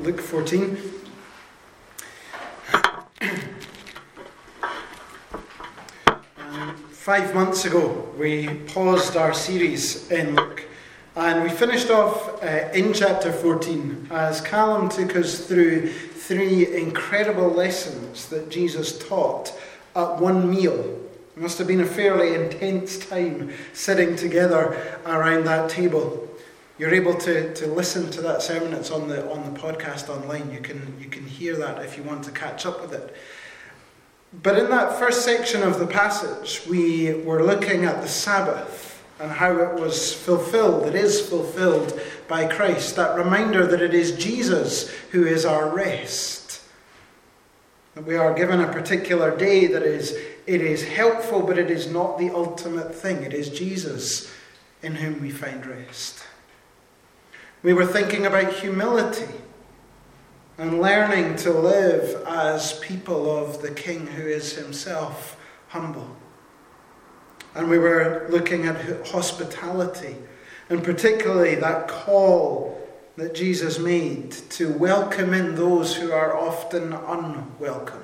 Luke 14. And 5 months ago, we paused our series in Luke, and we finished off in chapter 14 as Callum took us through 3 incredible lessons that Jesus taught at one meal. It must have been a fairly intense time sitting together around that table. You're able to listen to that sermon. It's on the podcast online. You can hear that if you want to catch up with it. But in that first section of the passage, we were looking at the Sabbath and how it was fulfilled. It is fulfilled by Christ. That reminder that it is Jesus who is our rest. That we are given a particular day that it is helpful, but it is not the ultimate thing. It is Jesus in whom we find rest. We were thinking about humility and learning to live as people of the King who is himself humble. And we were looking at hospitality, and particularly that call that Jesus made to welcome in those who are often unwelcome.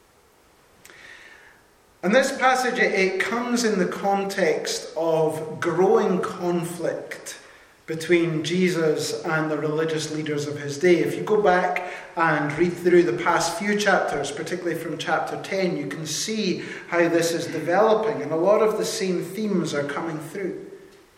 And this passage, it comes in the context of growing conflict between Jesus and the religious leaders of his day. If you go back and read through the past few chapters, particularly from chapter 10, you can see how this is developing, and a lot of the same themes are coming through.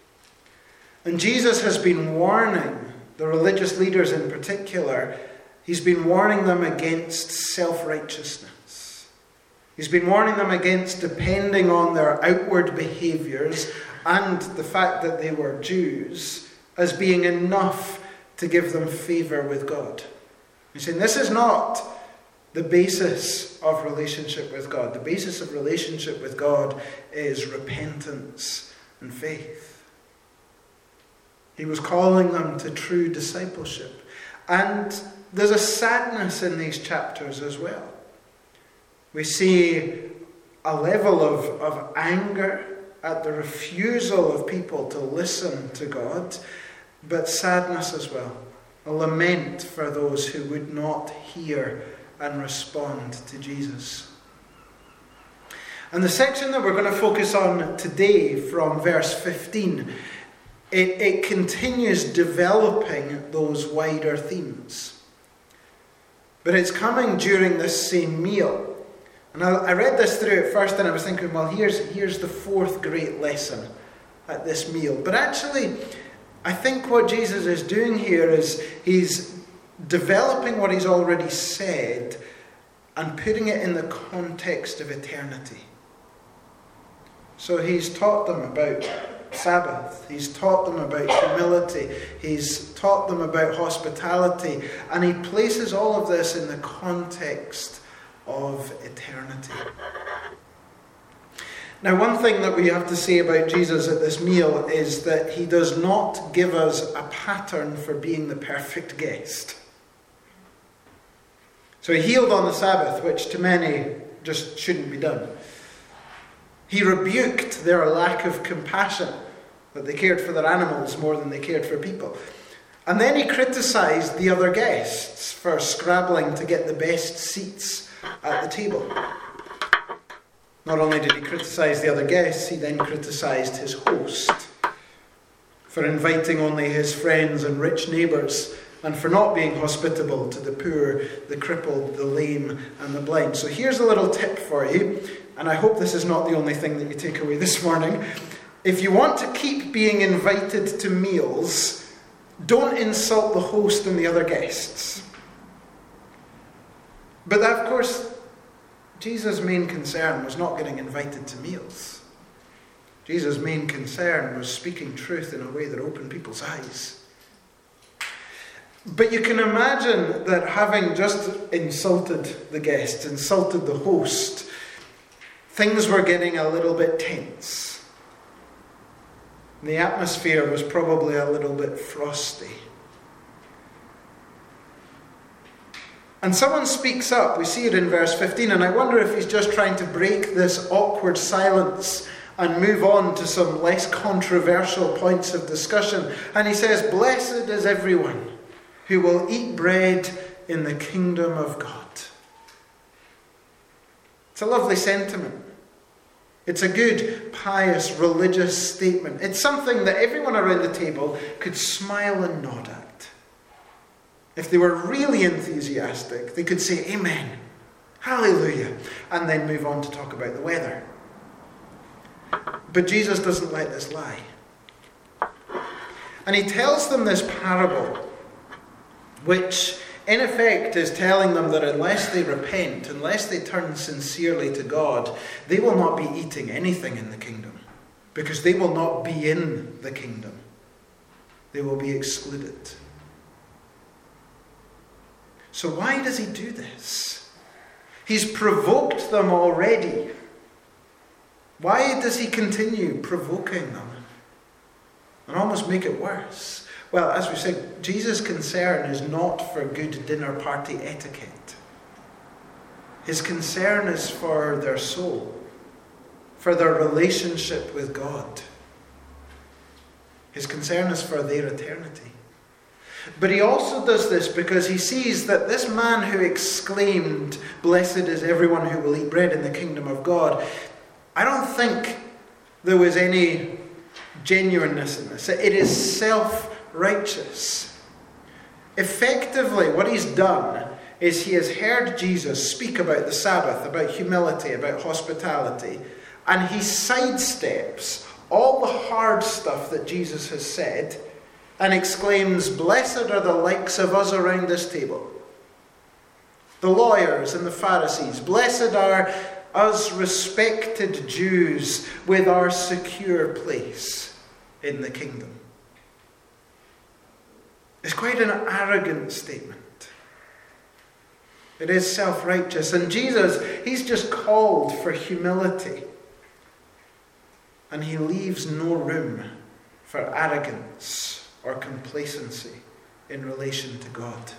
And Jesus has been warning the religious leaders in particular. He's been warning them against self-righteousness. He's been warning them against depending on their outward behaviours and the fact that they were Jews as being enough to give them favour with God. He's saying this is not the basis of relationship with God. The basis of relationship with God is repentance and faith. He was calling them to true discipleship. And there's a sadness in these chapters as well. We see a level of anger at the refusal of people to listen to God, but sadness as well. A lament for those who would not hear and respond to Jesus. And the section that we're going to focus on today, from verse 15, it continues developing those wider themes. But it's coming during this same meal. And I read this through at first and I was thinking, well, here's the 4th great lesson at this meal. But actually, I think what Jesus is doing here is he's developing what he's already said and putting it in the context of eternity. So he's taught them about Sabbath. He's taught them about humility. He's taught them about hospitality. And he places all of this in the context of eternity. Now, one thing that we have to say about Jesus at this meal is that he does not give us a pattern for being the perfect guest. So he healed on the Sabbath, which to many just shouldn't be done. He rebuked their lack of compassion, that they cared for their animals more than they cared for people. And then he criticised the other guests for scrabbling to get the best seats at the table. Not only did he criticise the other guests, he then criticised his host for inviting only his friends and rich neighbours, and for not being hospitable to the poor, the crippled, the lame, and the blind. So here's a little tip for you, and I hope this is not the only thing that you take away this morning. If you want to keep being invited to meals, don't insult the host and the other guests. But that, of course, Jesus' main concern was not getting invited to meals. Jesus' main concern was speaking truth in a way that opened people's eyes. But you can imagine that having just insulted the guests, insulted the host, things were getting a little bit tense. The atmosphere was probably a little bit frosty. And someone speaks up. We see it in verse 15, and I wonder if he's just trying to break this awkward silence and move on to some less controversial points of discussion. And he says, "Blessed is everyone who will eat bread in the kingdom of God. It's a lovely sentiment. It's a good, pious, religious statement. It's something that everyone around the table could smile and nod at. If they were really enthusiastic, they could say, Amen, Hallelujah, and then move on to talk about the weather. But Jesus doesn't let this lie. And he tells them this parable, which in effect is telling them that unless they repent, unless they turn sincerely to God, they will not be eating anything in the kingdom, because they will not be in the kingdom. They will be excluded. So why does he do this? He's provoked them already. Why does he continue provoking them and almost make it worse? Well, as we said, Jesus' concern is not for good dinner party etiquette. His concern is for their soul, for their relationship with God. His concern is for their eternity. But he also does this because he sees that this man who exclaimed, "Blessed is everyone who will eat bread in the kingdom of God," I don't think there was any genuineness in this. It is self-righteous. Effectively, what he's done is he has heard Jesus speak about the Sabbath, about humility, about hospitality, and he sidesteps all the hard stuff that Jesus has said and exclaims, "Blessed are the likes of us around this table. The lawyers and the Pharisees. Blessed are us respected Jews with our secure place in the kingdom." It's quite an arrogant statement. It is self-righteous. And Jesus, he's just called for humility. And he leaves no room for arrogance or complacency in relation to God.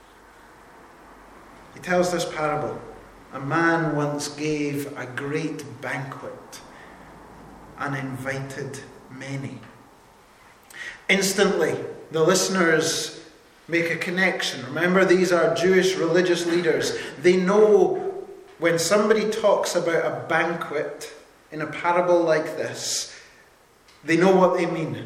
He tells this parable. A man once gave a great banquet and invited many. Instantly, the listeners make a connection. Remember, these are Jewish religious leaders. They know when somebody talks about a banquet in a parable like this, they know what they mean.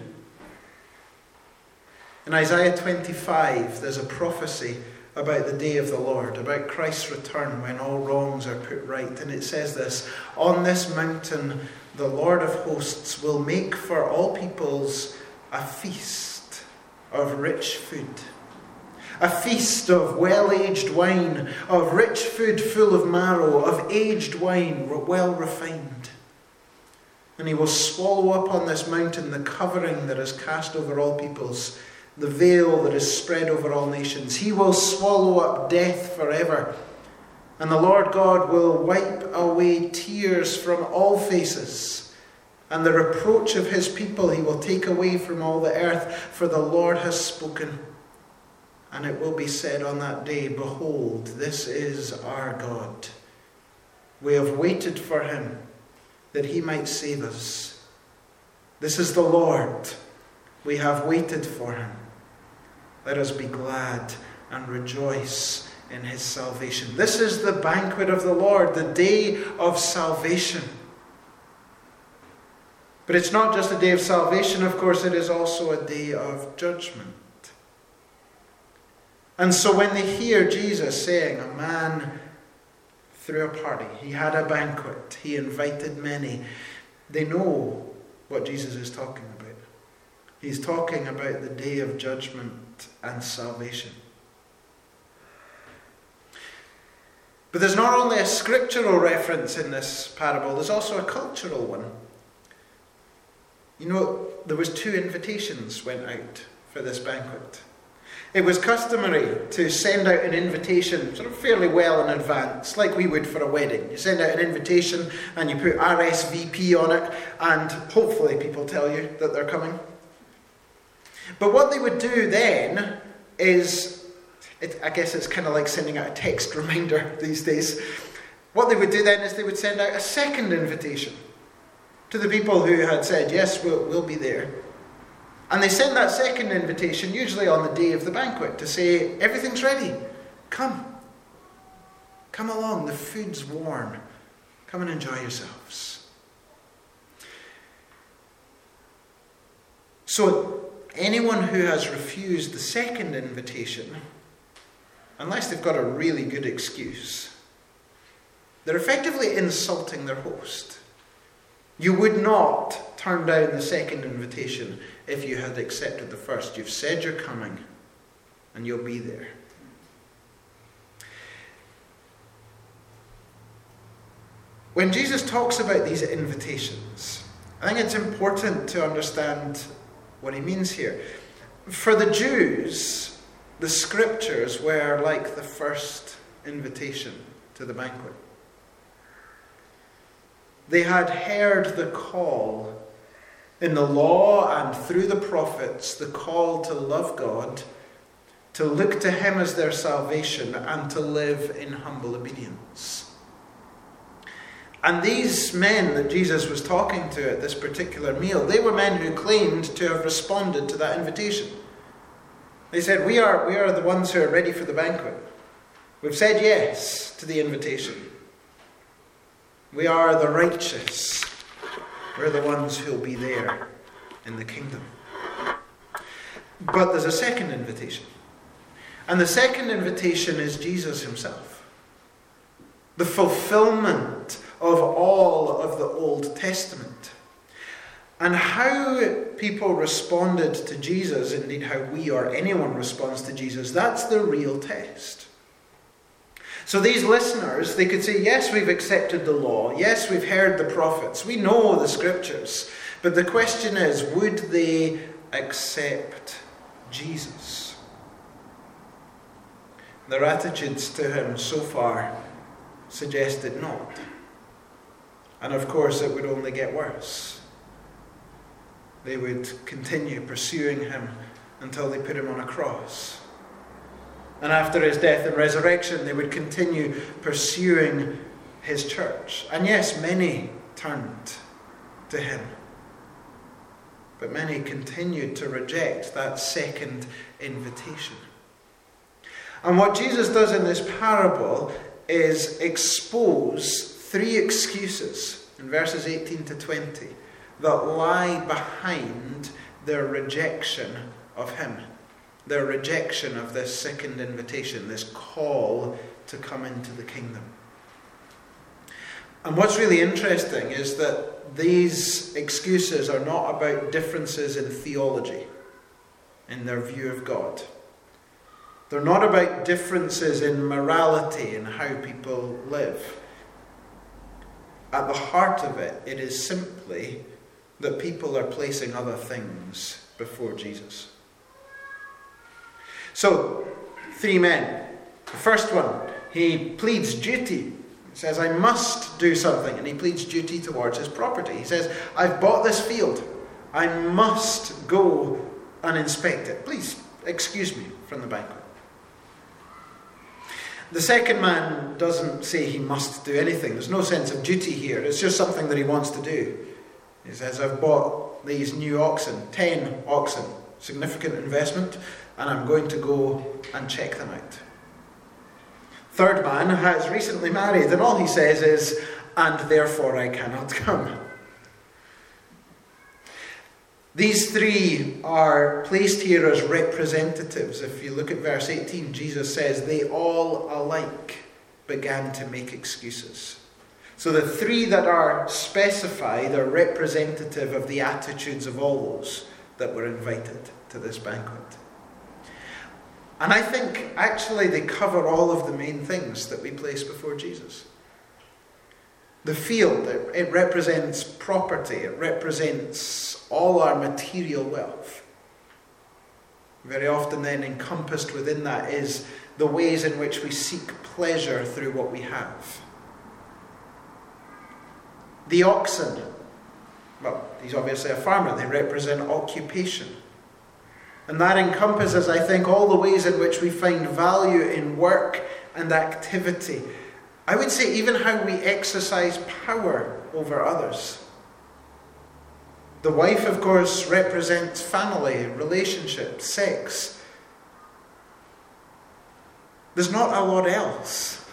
In Isaiah 25, there's a prophecy about the day of the Lord, about Christ's return when all wrongs are put right. And it says this, "On this mountain the Lord of hosts will make for all peoples a feast of rich food. A feast of well-aged wine, of rich food full of marrow, of aged wine well refined. And he will swallow up on this mountain the covering that is cast over all peoples, the veil that is spread over all nations. He will swallow up death forever. And the Lord God will wipe away tears from all faces. And the reproach of his people he will take away from all the earth, for the Lord has spoken. And it will be said on that day, Behold, this is our God. We have waited for him, that he might save us. This is the Lord. We have waited for him. Let us be glad and rejoice in his salvation." This is the banquet of the Lord, the day of salvation. But it's not just a day of salvation, of course, it is also a day of judgment. And so when they hear Jesus saying, a man threw a party, he had a banquet, he invited many, they know what Jesus is talking about. He's talking about the day of judgment and salvation. But there's not only a scriptural reference in this parable, there's also a cultural one. You know, there was 2 invitations went out for this banquet. It was customary to send out an invitation sort of fairly well in advance, like we would for a wedding. You send out an invitation and you put RSVP on it, and hopefully people tell you that they're coming. But what they would do then is, I guess it's kind of like sending out a text reminder these days. What they would do then is they would send out a second invitation to the people who had said, yes, we'll be there. And they send that second invitation usually on the day of the banquet to say, everything's ready. Come along, the food's warm. Come and enjoy yourselves. So anyone who has refused the second invitation, unless they've got a really good excuse, they're effectively insulting their host. You would not turn down the second invitation if you had accepted the first. You've said you're coming, and you'll be there. When Jesus talks about these invitations, I think it's important to understand what he means here. For the Jews, the scriptures were like the first invitation to the banquet. They had heard the call in the law and through the prophets, the call to love God, to look to him as their salvation, and to live in humble obedience. And these men that Jesus was talking to at this particular meal, they were men who claimed to have responded to that invitation. They said, we are the ones who are ready for the banquet. We've said yes to the invitation. We are the righteous. We're the ones who'll be there in the kingdom. But there's a second invitation. And the second invitation is Jesus himself. The fulfillment of all of the Old Testament. And how people responded to Jesus, indeed how we or anyone responds to Jesus, that's the real test. So these listeners, they could say, yes, we've accepted the law. Yes, we've heard the prophets. We know the scriptures. But the question is, would they accept Jesus? Their attitudes to him so far suggested not. And of course, it would only get worse. They would continue pursuing him until they put him on a cross. And after his death and resurrection, they would continue pursuing his church. And yes, many turned to him. But many continued to reject that second invitation. And what Jesus does in this parable is expose three excuses in verses 18 to 20 that lie behind their rejection of him. Their rejection of this second invitation, this call to come into the kingdom. And what's really interesting is that these excuses are not about differences in theology, in their view of God. They're not about differences in morality and how people live. At the heart of it, it is simply that people are placing other things before Jesus. So, three men. The first one, he pleads duty. He says, I must do something. And he pleads duty towards his property. He says, I've bought this field. I must go and inspect it. Please, excuse me from the banquet. The second man doesn't say he must do anything. There's no sense of duty here. It's just something that he wants to do. He says, I've bought these new oxen, 10 oxen, significant investment, and I'm going to go and check them out. Third man has recently married, and all he says is, and therefore I cannot come. These three are placed here as representatives. If you look at verse 18, Jesus says, they all alike began to make excuses. So the three that are specified are representative of the attitudes of all those that were invited to this banquet. And I think actually they cover all of the main things that we place before Jesus. The field, it represents property. It represents all our material wealth. Very often then encompassed within that is the ways in which we seek pleasure through what we have. The oxen, well, he's obviously a farmer. They represent occupation. And that encompasses, I think, all the ways in which we find value in work and activity. I would say even how we exercise power over others. The wife, of course, represents family, relationships, sex. There's not a lot else.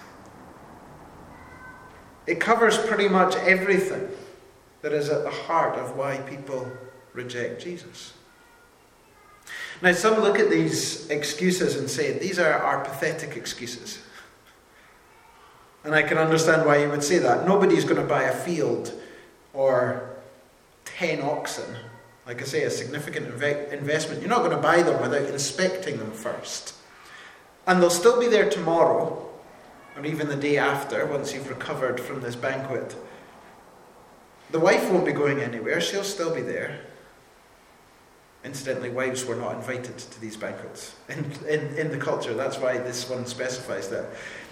It covers pretty much everything that is at the heart of why people reject Jesus. Now, some look at these excuses and say, these are pathetic excuses. And I can understand why you would say that. Nobody's going to buy a field or 10 oxen. Like I say, a significant investment. You're not going to buy them without inspecting them first. And they'll still be there tomorrow, or even the day after, once you've recovered from this banquet. The wife won't be going anywhere. She'll still be there. Incidentally, wives were not invited to these banquets in the culture. That's why this one specifies that.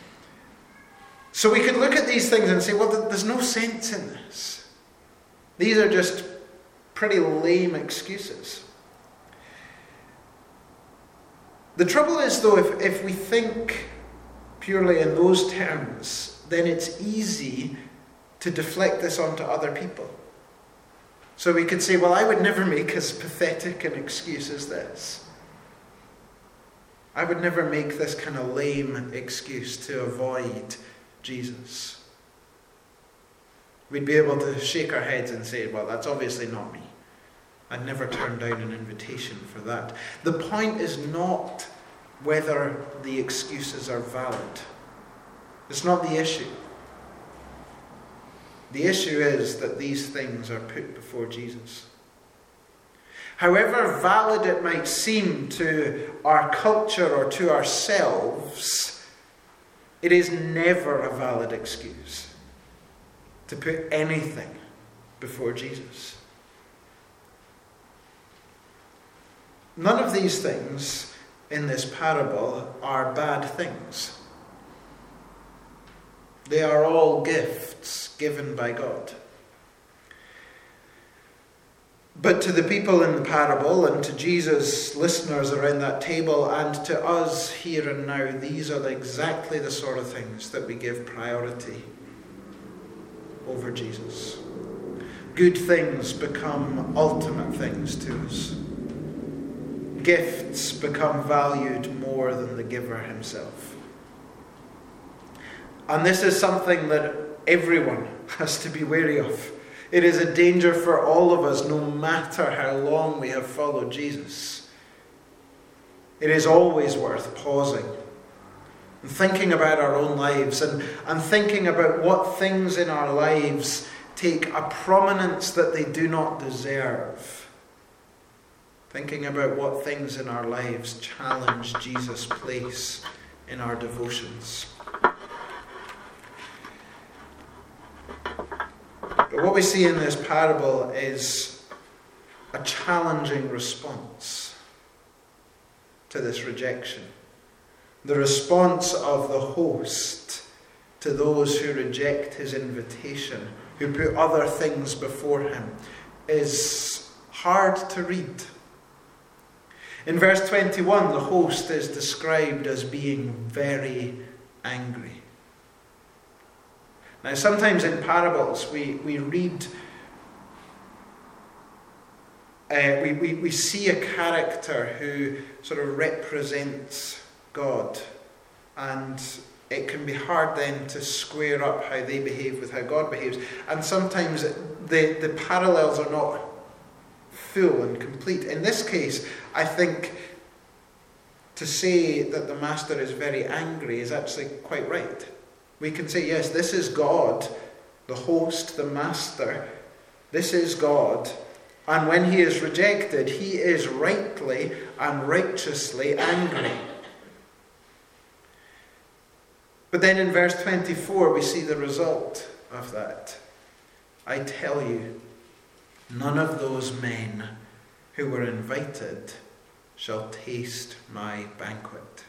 So we could look at these things and say, well, there's no sense in this. These are just pretty lame excuses. The trouble is, though, if we think purely in those terms, then it's easy to deflect this onto other people. So we could say, well, I would never make as pathetic an excuse as this. I would never make this kind of lame excuse to avoid Jesus. We'd be able to shake our heads and say, well, that's obviously not me. I'd never turn down an invitation for that. The point is not whether the excuses are valid. It's not the issue. The issue is that these things are put before Jesus. However valid it might seem to our culture or to ourselves, it is never a valid excuse to put anything before Jesus. None of these things in this parable are bad things. They are all gifts given by God. But to the people in the parable and to Jesus' listeners around that table and to us here and now, these are exactly the sort of things that we give priority over Jesus. Good things become ultimate things to us. Gifts become valued more than the giver himself. And this is something that everyone has to be wary of. It is a danger for all of us, no matter how long we have followed Jesus. It is always worth pausing and thinking about our own lives and thinking about what things in our lives take a prominence that they do not deserve. Thinking about what things in our lives challenge Jesus' place in our devotions. But what we see in this parable is a challenging response to this rejection. The response of the host to those who reject his invitation, who put other things before him, is hard to read. In verse 21, the host is described as being very angry. Now, sometimes in parables, we read, we see a character who sort of represents God, and it can be hard then to square up how they behave with how God behaves. And sometimes the parallels are not full and complete. In this case, I think to say that the master is very angry is actually quite right. We can say, yes, this is God, the host, the master. This is God. And when he is rejected, he is rightly and righteously angry. But then in verse 24, we see the result of that. I tell you, none of those men who were invited shall taste my banquet.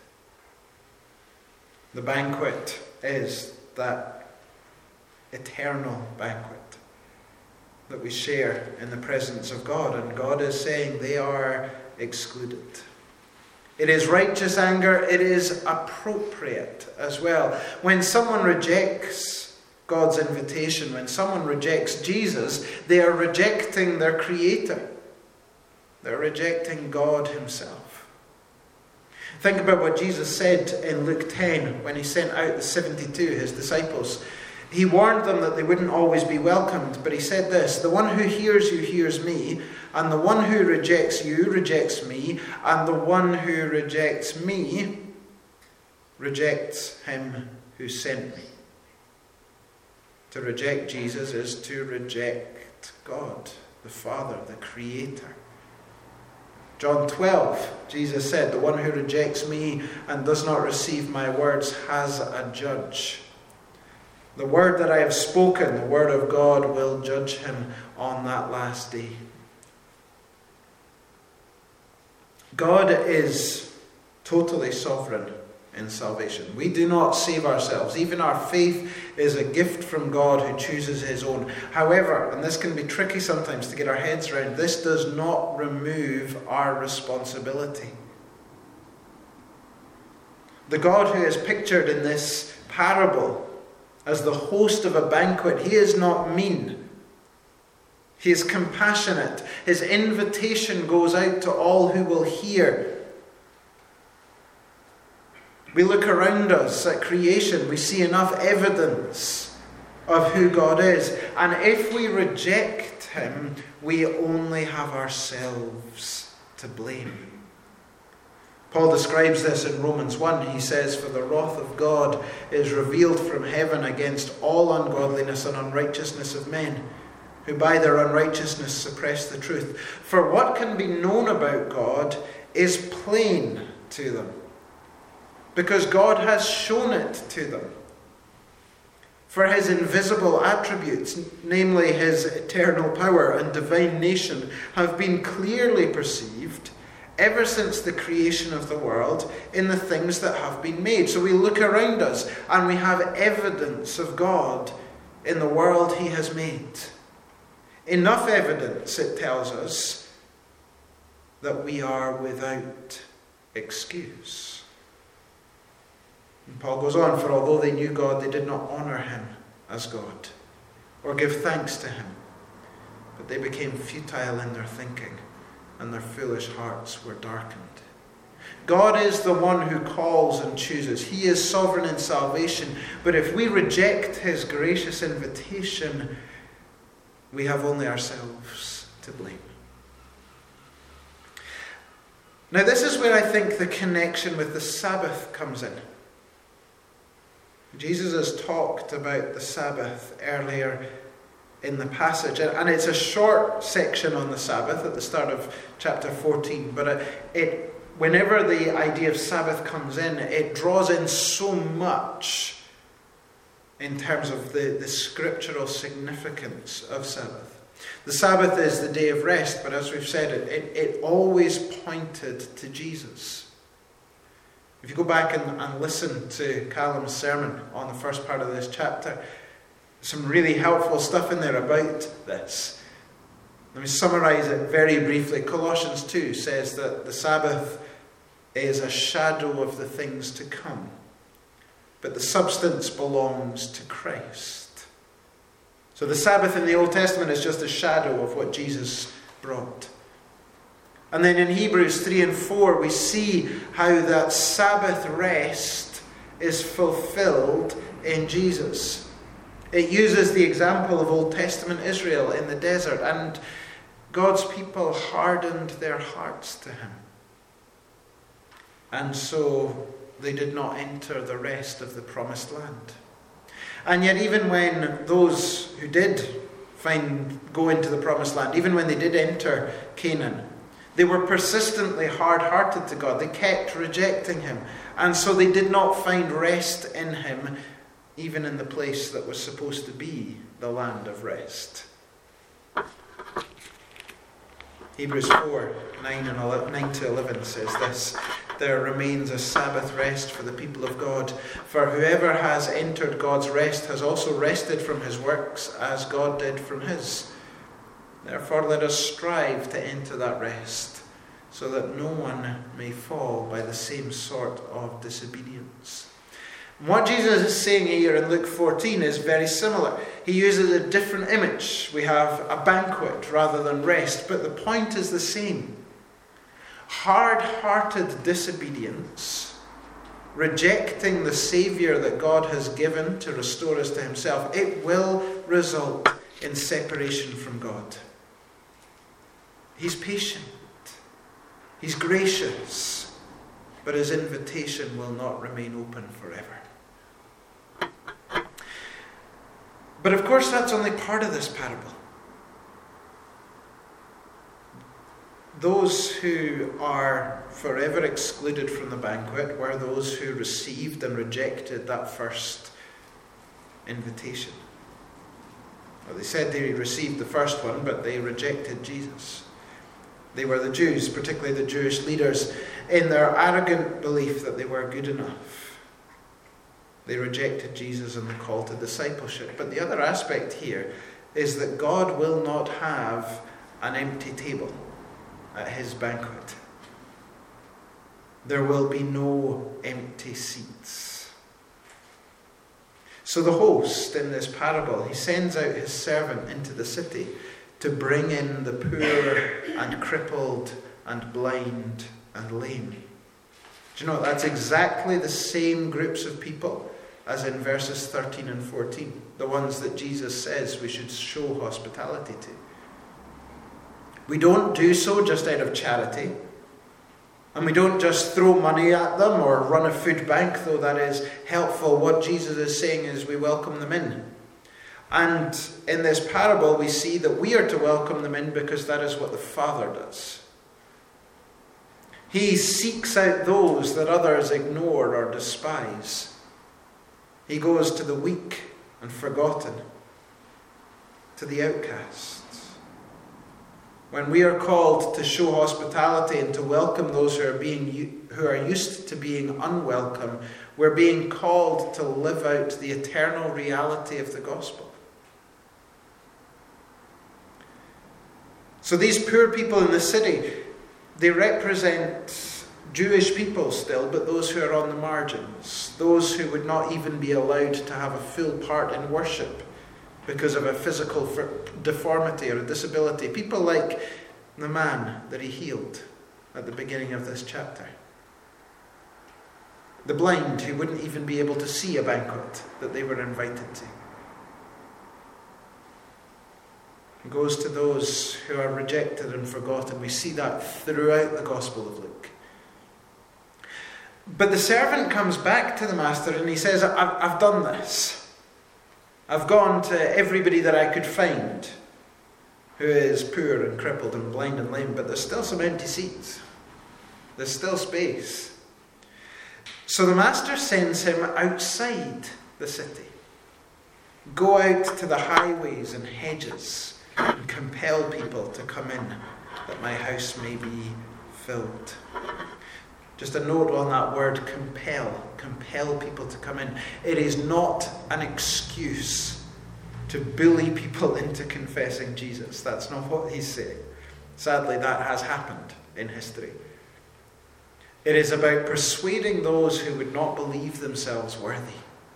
The banquet is that eternal banquet that we share in the presence of God. And God is saying they are excluded. It is righteous anger. It is appropriate as well. When someone rejects God's invitation, when someone rejects Jesus, they are rejecting their Creator. They're rejecting God himself. Think about what Jesus said in Luke 10 when he sent out the 72, his disciples. He warned them that they wouldn't always be welcomed, but he said this: "The one who hears you hears me, and the one who rejects you rejects me, and the one who rejects me rejects him who sent me." To reject Jesus is to reject God, the Father, the Creator. John 12, Jesus said, "The one who rejects me and does not receive my words has a judge. The word that I have spoken, the word of God, will judge him on that last day." God is totally sovereign in salvation. We do not save ourselves. Even our faith is a gift from God who chooses his own. However, and this can be tricky sometimes to get our heads around, this does not remove our responsibility. The God who is pictured in this parable as the host of a banquet, he is not mean. He is compassionate. His invitation goes out to all who will hear. We look around us at creation, we see enough evidence of who God is. And if we reject him, we only have ourselves to blame. Paul describes this in Romans 1. He says, "For the wrath of God is revealed from heaven against all ungodliness and unrighteousness of men, who by their unrighteousness suppress the truth. For what can be known about God is plain to them, because God has shown it to them. For his invisible attributes, namely his eternal power and divine nature, have been clearly perceived ever since the creation of the world in the things that have been made." So we look around us and we have evidence of God in the world he has made. Enough evidence, it tells us, that we are without excuse. And Paul goes on, "For although they knew God, they did not honour him as God or give thanks to him, but they became futile in their thinking, and their foolish hearts were darkened." God is the one who calls and chooses. He is sovereign in salvation. But if we reject his gracious invitation, we have only ourselves to blame. Now, this is where I think the connection with the Sabbath comes in. Jesus has talked about the Sabbath earlier in the passage, and it's a short section on the Sabbath at the start of chapter 14, but whenever the idea of Sabbath comes in, it draws in so much in terms of the scriptural significance of Sabbath. The Sabbath is the day of rest, but as we've said, it always pointed to Jesus. If you go back and listen to Callum's sermon on the first part of this chapter, some really helpful stuff in there about this. Let me summarize it very briefly. Colossians 2 says that the Sabbath is a shadow of the things to come, but the substance belongs to Christ. So the Sabbath in the Old Testament is just a shadow of what Jesus brought. And then in Hebrews 3 and 4, we see how that Sabbath rest is fulfilled in Jesus. It uses the example of Old Testament Israel in the desert, and God's people hardened their hearts to him. And so they did not enter the rest of the promised land. And yet even when those who did go into the promised land, even when they did enter Canaan, they were persistently hard-hearted to God. They kept rejecting him. And so they did not find rest in him, even in the place that was supposed to be the land of rest. Hebrews 4, 9 to 11 says this: "There remains a Sabbath rest for the people of God. For whoever has entered God's rest has also rested from his works as God did from his. Therefore let us strive to enter that rest, so that no one may fall by the same sort of disobedience." What Jesus is saying here in Luke 14 is very similar. He uses a different image. We have a banquet rather than rest, but the point is the same. hard-hearted disobedience, rejecting the Saviour that God has given to restore us to himself, it will result in separation from God. He's patient. He's gracious. But his invitation will not remain open forever. But of course, that's only part of this parable. Those who are forever excluded from the banquet were those who received and rejected that first invitation. Well, they said they received the first one, but they rejected Jesus. They were the Jews, particularly the Jewish leaders, in their arrogant belief that they were good enough. They rejected Jesus and the call to discipleship. But the other aspect here is that God will not have an empty table at his banquet. There will be no empty seats. So the host in this parable, he sends out his servant into the city to bring in the poor and crippled and blind and lame. Do you know, that's exactly the same groups of people as in verses 13 and 14, the ones that Jesus says we should show hospitality to. We don't do so just out of charity, and we don't just throw money at them or run a food bank, though that is helpful. What Jesus is saying is we welcome them in. And in this parable we see that we are to welcome them in because that is what the Father does. He seeks out those that others ignore or despise. He goes to the weak and forgotten, to the outcasts. When we are called to show hospitality and to welcome those who are used to being unwelcome, we're being called to live out the eternal reality of the gospel. So these poor people in the city, they represent Jewish people still, but those who are on the margins, those who would not even be allowed to have a full part in worship because of a physical deformity or a disability. People like the man that he healed at the beginning of this chapter. The blind who wouldn't even be able to see a banquet that they were invited to. It goes to those who are rejected and forgotten. We see that throughout the Gospel of Luke. But the servant comes back to the master and he says, I've done this. I've gone to everybody that I could find who is poor and crippled and blind and lame, but there's still some empty seats. There's still space. So the master sends him outside the city. Go out to the highways and hedges and compel people to come in, that my house may be filled. Just a note on that word, compel. Compel people to come in. It is not an excuse to bully people into confessing Jesus. That's not what he's saying. Sadly, that has happened in history. It is about persuading those who would not believe themselves worthy.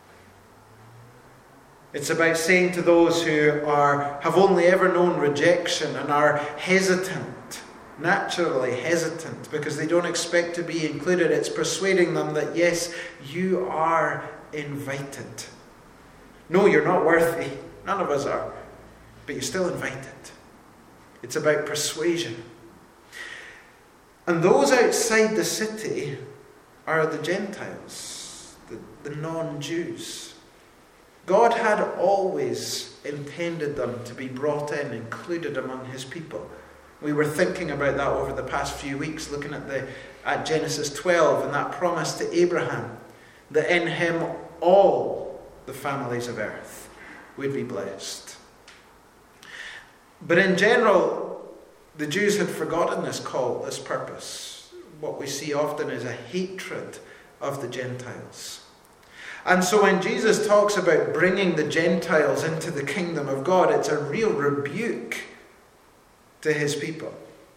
It's about saying to those who have only ever known rejection and are hesitant, naturally hesitant, because they don't expect to be included. It's persuading them that yes, you are invited. No, you're not worthy. None of us are. But you're still invited. It's about persuasion. And those outside the city are the Gentiles, the non-Jews. God had always intended them to be brought in, included among his people. We were thinking about that over the past few weeks, looking at Genesis 12 and that promise to Abraham, that in him all the families of earth would be blessed. But in general, the Jews had forgotten this call, this purpose. What we see often is a hatred of the Gentiles. And so when Jesus talks about bringing the Gentiles into the kingdom of God, it's a real rebuke to his people.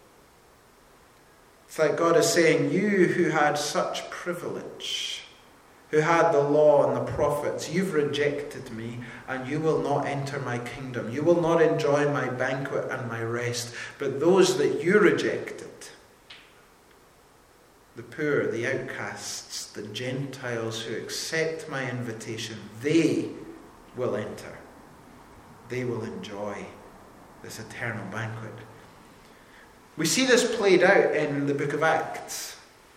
It's like God is saying, you who had such privilege, who had the law and the prophets, you've rejected me and you will not enter my kingdom. You will not enjoy my banquet and my rest. But those that you rejected, the poor, the outcasts, the Gentiles who accept my invitation, they will enter. They will enjoy this eternal banquet. We see this played out in the book of Acts.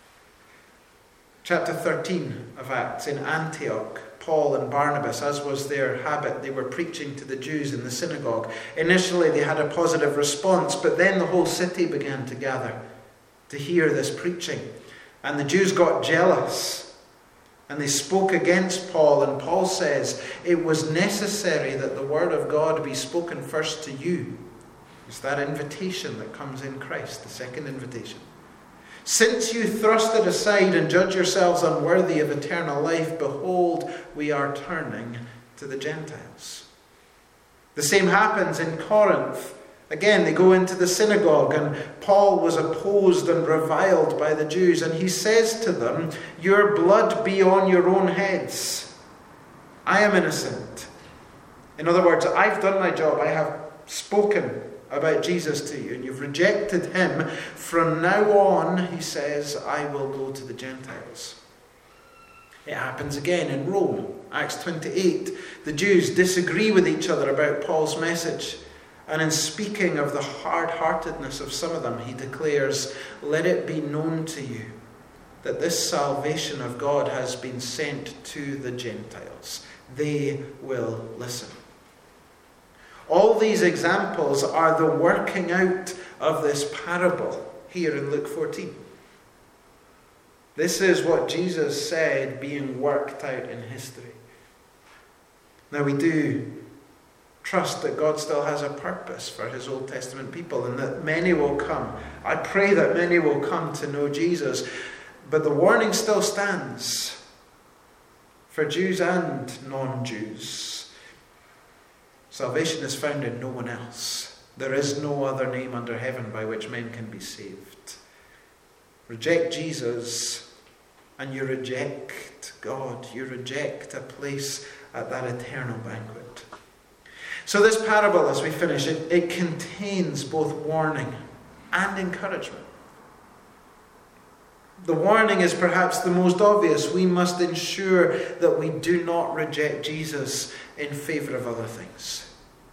Chapter 13 of Acts, in Antioch, Paul and Barnabas, as was their habit, they were preaching to the Jews in the synagogue. Initially they had a positive response, but then the whole city began to gather to hear this preaching. And the Jews got jealous and they spoke against Paul. And Paul says, it was necessary that the word of God be spoken first to you. It's that invitation that comes in Christ, the second invitation. Since you thrust it aside and judge yourselves unworthy of eternal life, behold, we are turning to the Gentiles. The same happens in Corinth. Again, they go into the synagogue, and Paul was opposed and reviled by the Jews, and he says to them, your blood be on your own heads. I am innocent. In other words, I've done my job. I have spoken about Jesus to you, and you've rejected him. From now on, he says, I will go to the Gentiles. It happens again in Rome. Acts 28. The Jews disagree with each other about Paul's message. And in speaking of the hard-heartedness of some of them, he declares, let it be known to you that this salvation of God has been sent to the Gentiles. They will listen. All these examples are the working out of this parable here in Luke 14. This is what Jesus said being worked out in history. Now we do trust that God still has a purpose for his Old Testament people and that many will come. I pray that many will come to know Jesus. But the warning still stands for Jews and non-Jews. Salvation is found in no one else. There is no other name under heaven by which men can be saved. Reject Jesus and you reject God. You reject a place at that eternal banquet. So this parable, as we finish, it contains both warning and encouragement. The warning is perhaps the most obvious. We must ensure that we do not reject Jesus in favour of other things.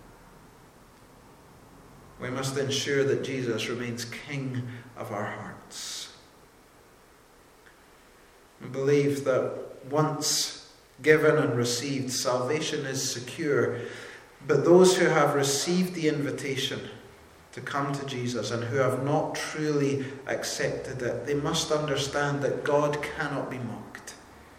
We must ensure that Jesus remains King of our hearts. We believe that once given and received, salvation is secure. But those who have received the invitation to come to Jesus and who have not truly accepted it, they must understand that God cannot be mocked.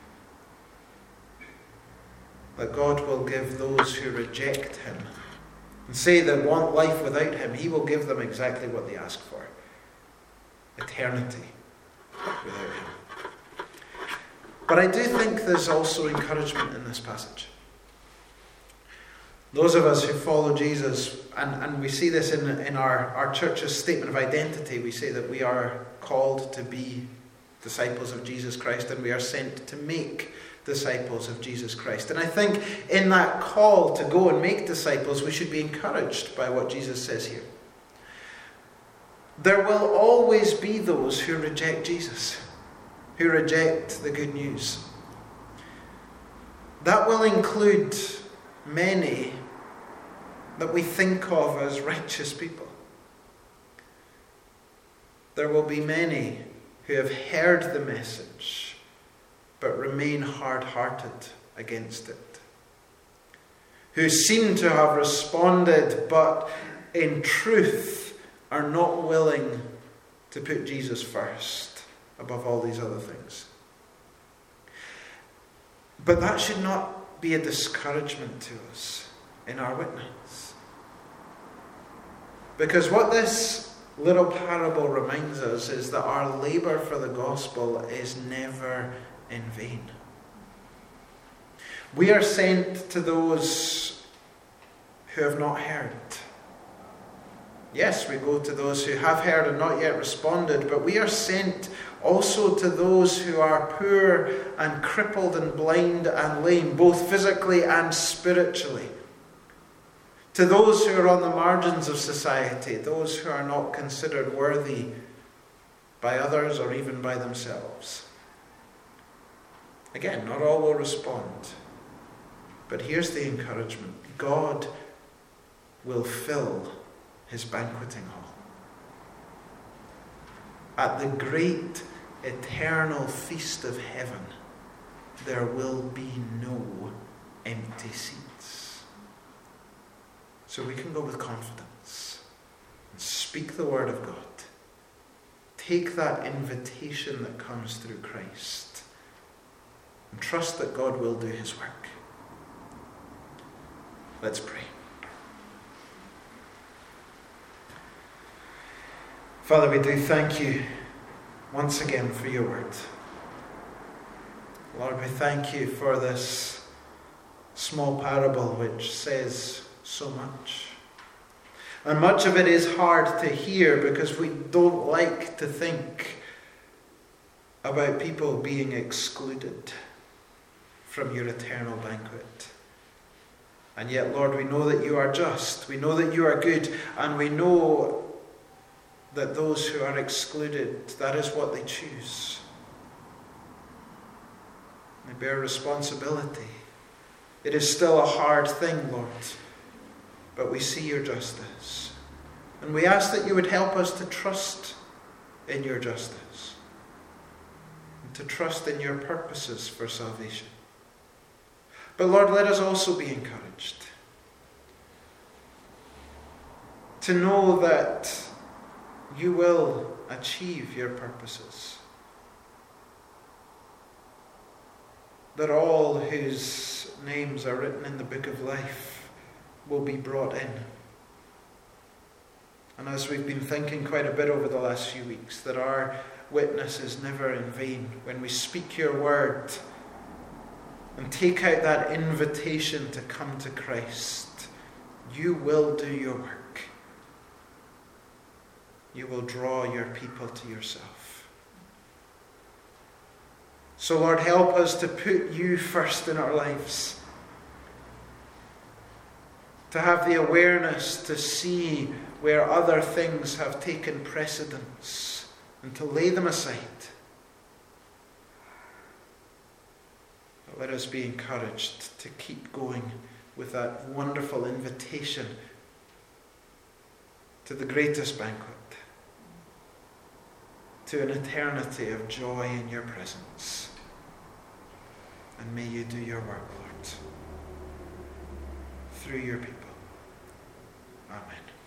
That God will give those who reject him and say they want life without him, he will give them exactly what they ask for. Eternity without him. But I do think there's also encouragement in this passage. Those of us who follow Jesus, and we see this in our church's statement of identity, we say that we are called to be disciples of Jesus Christ and we are sent to make disciples of Jesus Christ. And I think in that call to go and make disciples, we should be encouraged by what Jesus says here. There will always be those who reject Jesus, who reject the good news. That will include many that we think of as righteous people. There will be many who have heard the message but remain hard-hearted against it, who seem to have responded but in truth are not willing to put Jesus first above all these other things. But that should not be a discouragement to us in our witness. Because what this little parable reminds us is that our labour for the gospel is never in vain. We are sent to those who have not heard. Yes, we go to those who have heard and not yet responded, but we are sent also to those who are poor and crippled and blind and lame, both physically and spiritually. To those who are on the margins of society, those who are not considered worthy by others, or even by themselves. Again, not all will respond. But here's the encouragement. God will fill his banqueting hall. At the great eternal feast of heaven, there will be no empty seats. So we can go with confidence and speak the word of God. Take that invitation that comes through Christ and trust that God will do his work. Let's pray. Father, we do thank you once again for your word. Lord, we thank you for this small parable which says so much. And much of it is hard to hear because we don't like to think about people being excluded from your eternal banquet. And yet, Lord, we know that you are just, we know that you are good, and we know that those who are excluded, that is what they choose. They bear responsibility. It is still a hard thing, Lord, but we see your justice. And we ask that you would help us to trust in your justice, and to trust in your purposes for salvation. But Lord, let us also be encouraged to know that you will achieve your purposes. That all whose names are written in the book of life will be brought in. And as we've been thinking quite a bit over the last few weeks, that our witness is never in vain. When we speak your word and take out that invitation to come to Christ, you will do your work. You will draw your people to yourself. So Lord, help us to put you first in our lives. To have the awareness to see where other things have taken precedence and to lay them aside. But let us be encouraged to keep going with that wonderful invitation to the greatest banquet, to an eternity of joy in your presence. And may you do your work, Lord, through your people. Amen.